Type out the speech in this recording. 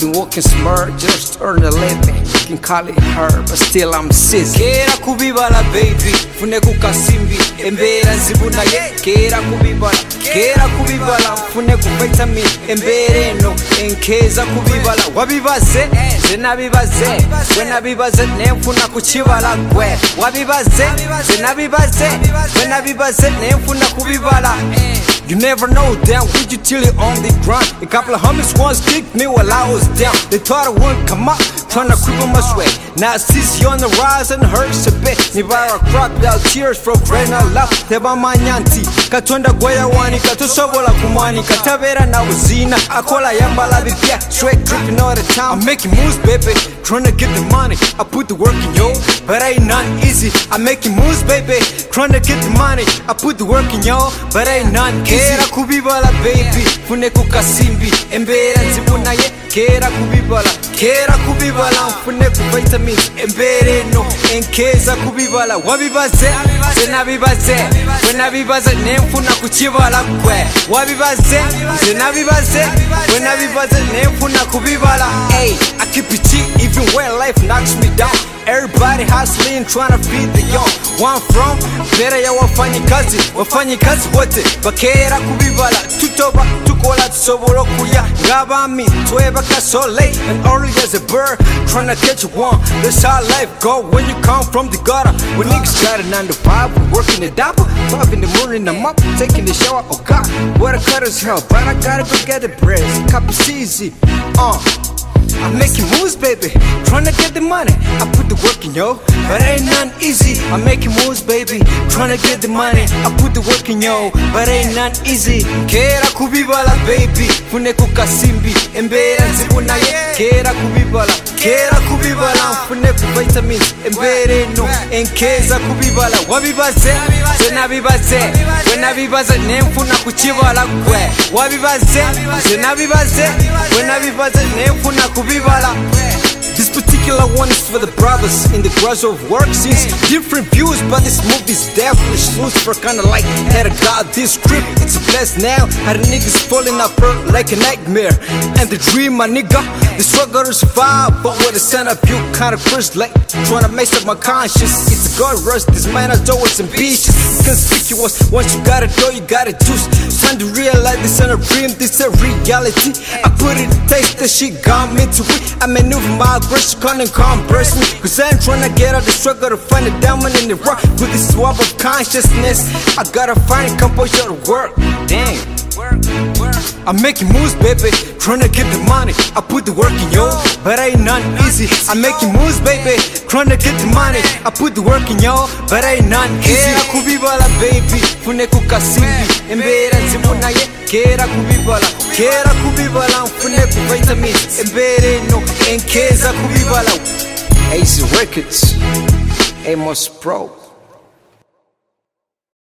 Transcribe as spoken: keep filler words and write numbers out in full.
been working smart, just earn a living. You can call it hard, but still I'm sizzling. Kera kubibala baby, fune kukasimbi embera nzibunaye. Kera kubibala, kera kubibala, fune ku vitamin embere no enkeza kubibala. Wabibaze, ze nabibaze, we nabibaze nemfuna kukibala gwe. Wabibaze, ze nabibaze, we nabibaze nemfuna kubibala. You never know, damn, would you till you're on the grind? A couple of homies once kicked me while I was down. They thought I wouldn't come up, trying to creep on my sway. Now I see you on the rise and hurts a bit. Nibara cropped out tears from friend I love. Teba manyanti, katonda goya wani, katosobola kumwani, katabera na uzina. Akola yambala bibia, straight tripping all the time. I'm making moves, baby, trying to get the money. I put the work in, yo, but ain't nothing easy. I'm making moves, baby, trying to get the money. I put the work in, yo, but ain't nothing easy. Kera kubibala baby, fune kukasimbi embera nzibunaye. Kera kubibala, kera kubibala, fune ku vitamins embere no enkeza kubibala. Wabibaze, ze nabibaze, we nabibaze nemfuna kukibala gwe. Wabibaze, ze nabibaze, we nabibaze nemfuna kubibala. Hey, I keep it G even when life knocks me down. Everybody hustling, trying to feed the young. One from better ya wafanyikazi, wafanyikazi wote bakera kubibala. Tutoba tukola tusobolo kuya ngabami tweba kasole and early as a bird trying to catch one. That's how life go when you come from the gutter. When niggas got a nine to five, working the dapper. Five in the morning I'm up, taking the shower. Oh God, what a cutter's hell, but I gotta go get the bread. Copy easy, uh. I'm making moves, baby, trying to get the money. I put the work in, yo, but ain't nothing easy. I'm making moves, baby, trying to get the money. I put the work in, yo, but ain't nothing easy. Kera kubibala baby, fune kukasimbi embera nzibunaye. Kera kubibala, kera kubibala, fune ku vitamins embere no enkeza kubibala. Wabibaze, ze nabibaze, we nabibaze nemfuna kukibala gwe. Wabibaze, ze nabibaze, we nabibaze nemfuna kubibala. This particular one is for the brothers in the garage of work. Since different views, but this movie's definitely smooth for kinda like had a god this script. It's a blast now. How the niggas falling apart like a nightmare. And the dream, my nigga, the struggle to survive. But with a stand up, you kinda first like trying to mess up my conscience. It's a god rush. This man is always ambitious, conspicuous. Once you got it, though, you got it juice. Time to realize this ain't a dream, this a reality. I put it in taste, that shit got me to it. I maneuver my aggression, can't converse me. Cause I ain't tryna get out the struggle to find a diamond in the rock. With this swab of consciousness, I gotta find composure to work. Damn. I'm making moves, baby, tryna get the money. I put the work in, yo, but ain't nothing easy. I'm making moves, baby, tryna get the money. I put the work in, yo, but ain't nothing easy. Kera kubibala baby, fune kukasimbi embera nzibunaye. Kera kubibala, kera kubibala, fune ku vitamins embere no enkeza kubibala. Ace Records, Amos Pro.